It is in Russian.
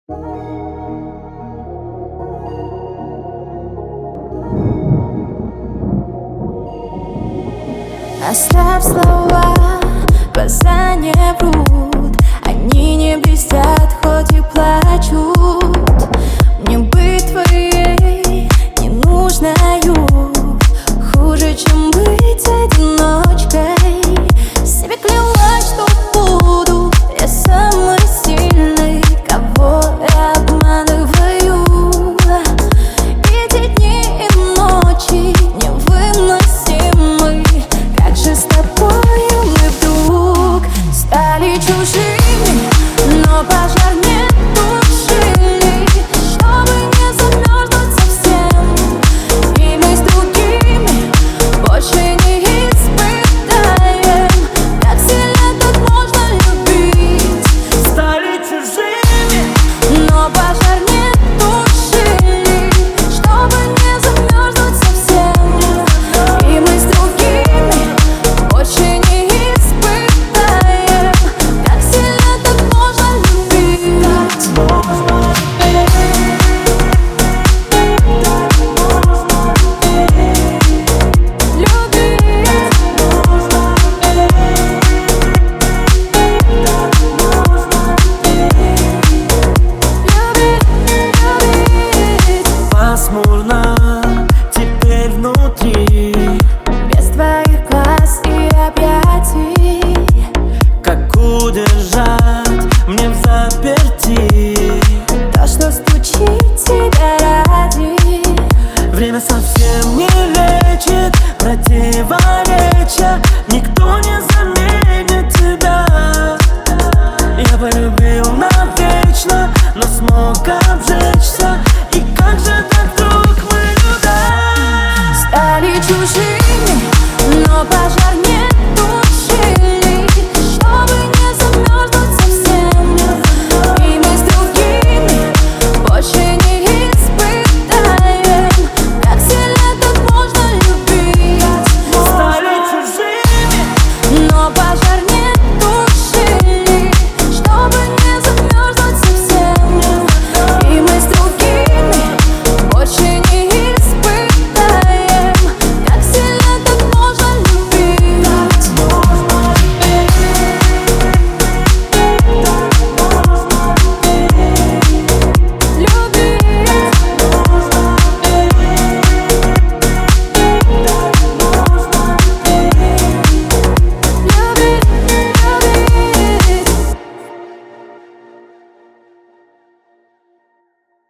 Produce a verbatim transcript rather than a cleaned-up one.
Оставь слова, глаза не врут, они не блестят, хоть и плачут. Мне быть твоей ненужною хуже, чем быть одиночкой. Себе клялась, что буду я самой сильной, кого я обманываю. Эти дни и ночи невыносимы. Как же с тобою мы вдруг стали чужими, но пожар не тушили, чтобы не замерзнуть совсем. И мы с другими больше не испытаем, как сильно тут можно любить. Стали чужими, но пожар не тушили, чтобы не замерзнуть совсем. И мы с другими больше не испытаем, как сильно тут можно любить. пасмурно теперь внутри. Без твоих глаз и объятий Как удержать мне в заперти?